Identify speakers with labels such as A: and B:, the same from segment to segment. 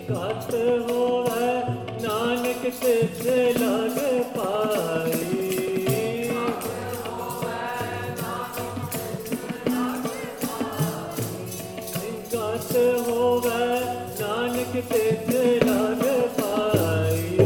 A: ਘਟ ਹੋਵੇ ਨਾਨਕ ਤਿਸ ਲਗ ਪਾਈ। ਘਟ ਹੋਵੇ ਨਾਨਕ ਤਿਸ ਲਗ ਪਾਈ।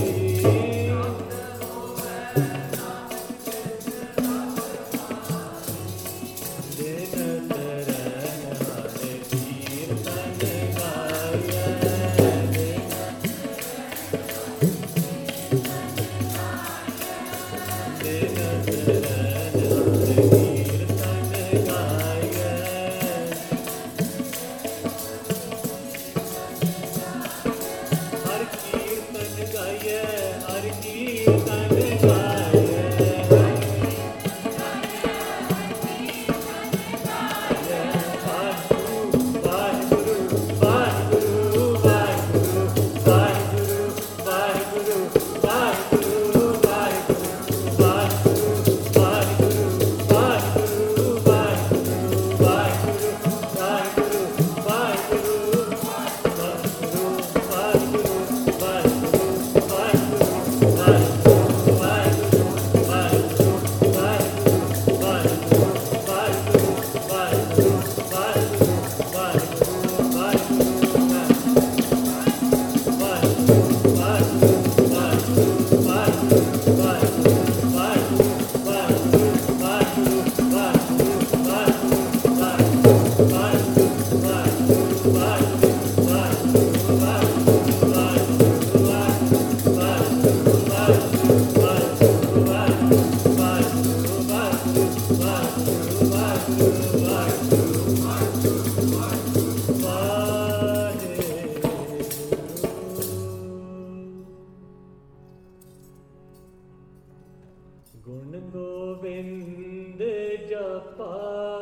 A: ਗੁਣ ਗੋਬਿੰਦ ਜਪਾ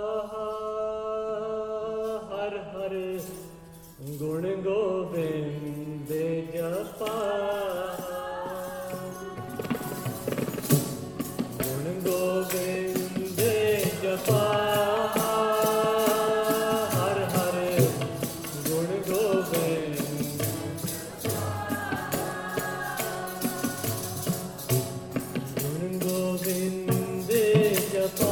A: ਹਰ ਹਰ ਗੁਣ ਗੋਬਿੰਦ ਜਪਾ ਗੁਣ ਗੋਬਿੰਦ ਜਪਾ ਹਰ ਹਰ ਗੁਣ ਗੋਬਿੰਦ ਗੋਬਿੰਦ ਜਪਾ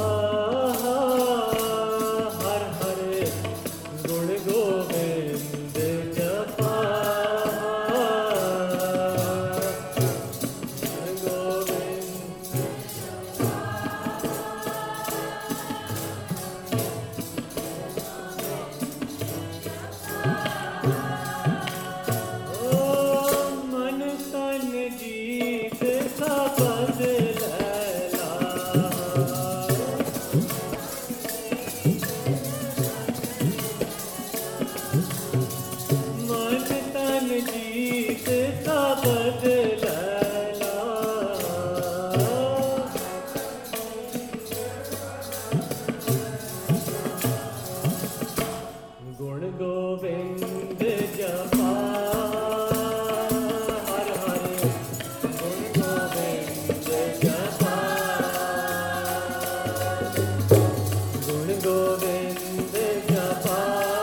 A: ਹਰ ਹਰ ਗੁਣ ਗੋਬਿੰਦ ਜਪਾ ਮਨ ਤਨ ਜੀਤ ਸਬਦ ਜੀਤ ਸਬਦ ਲੈਲਾ ਗੁਣ ਗੋਬਿੰਦ ਜਪਾ ਹਰ ਹਰ ਗੁਣ ਗੋਬਿੰਦ ਜਪਾ ਗੁਣ ਗੋਬਿੰਦ ਜਪਾ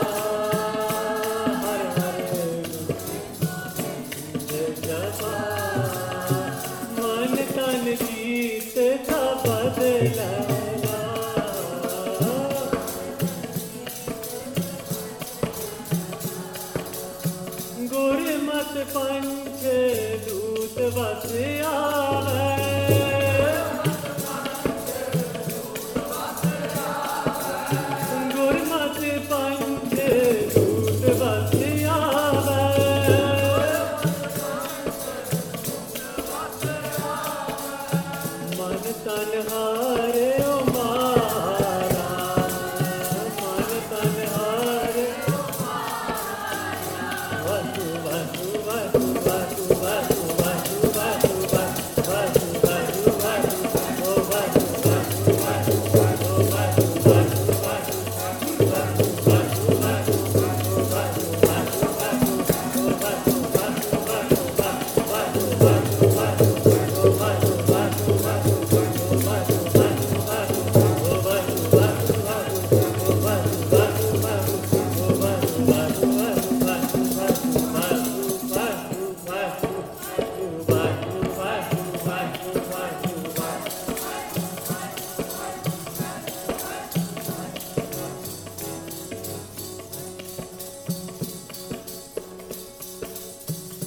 A: ਮਨ ਤਨ ਜੀਤ ਸਬਦ ਲੈਲਾ ਗੁਰਮਤਿ ਪੰਚ ਦੂਤ ਵਸ ਆਵੇ ਗੁਰਮਤਿ ਪੰਚ ਦੂਤ ਵਸ ਆਵੇ ਮਨ ਤਨ ਹਾਰਿਓ ਮਾਰਾ ਮਨ ਤਨ ਹਾਰਿਓ ਵਾਸੂ ਵਾਸੂ ਵਾਸੂ ਵਾਸੂ ਵਾਸੂ ਵਾਸੂ ਵਾਸੂ ਵਾਸੂ ਵਾਸੂ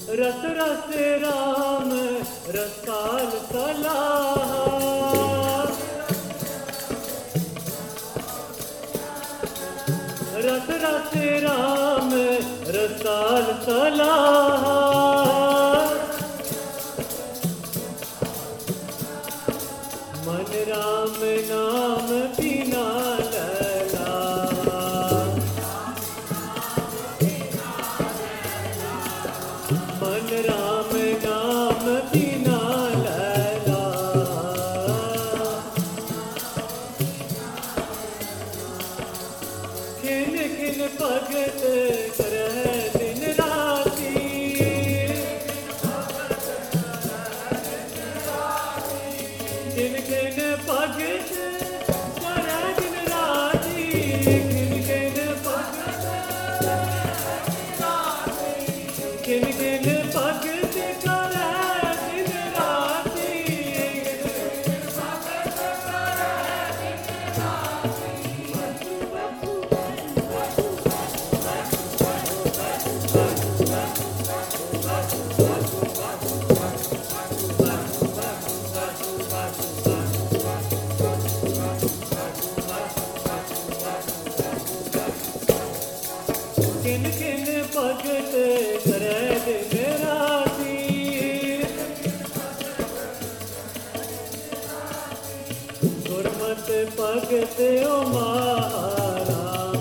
A: रस रस राम रसाल सलाह रस रस राम रसाल सलाह मन राम नाम बिना लला मन राम नाम बिना लला खिन खिन भगत करह दिन राती खिन खिन भगत करह दिन राती खिन खिन भगत खिन खिन भगत करह दिन राती किन किन भगत करह दिन राती गुरमत भगत ओ महाराम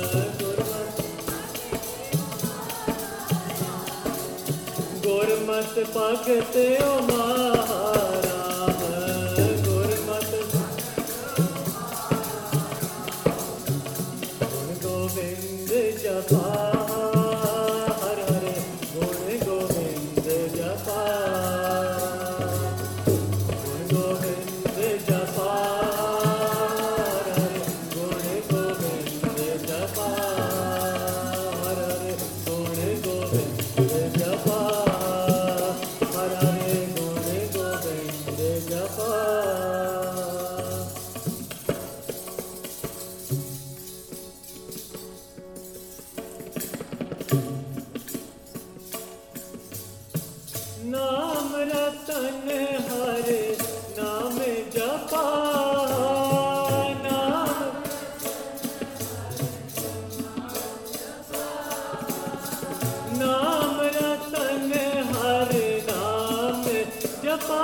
A: गुरमत भगत ओ महाराम गुरमत गुण गोविंद जपा हर हर गुण गोविंद जपा गुण गोविंद जपा हर हर गुण गोविंद जपा हर हर गुण गोविंद जपा हर हर गुण गोविंद जपा नाम रतन हर नाम जपा नाम नाम रतन हर नाम जपा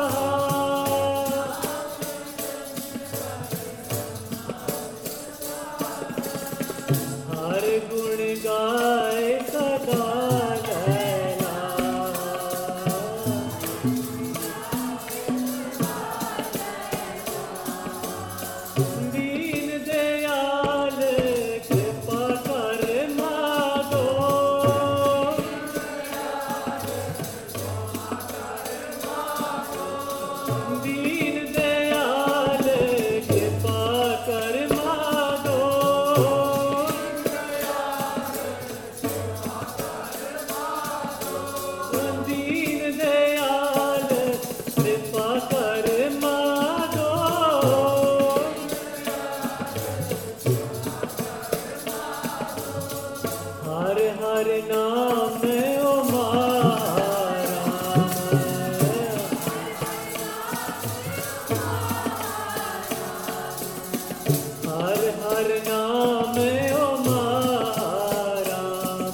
A: हर गुण गाए सदा लैला दीन दयाल कृपा कर मागो दीन दयाल कृपा कर मागो दीन दयाल कृपा कर मागो हर हर नाम ओ महाराम हर हर नाम ओ महाराम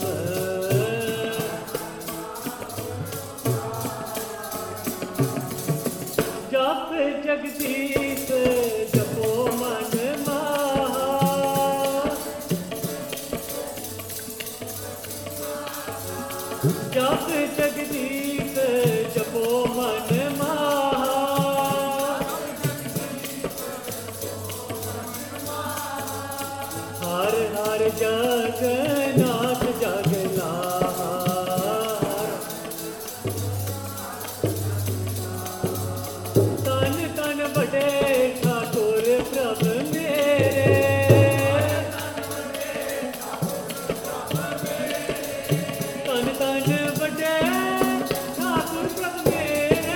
A: जप जगदीश जपो मन माहा जप जगदीश जपो मन माहा हर हर जगन्नाथ जगलार तन तन बड़े ठाकुर प्रभ मेरे तन तन बड़े ठाकुर प्रभ मेरे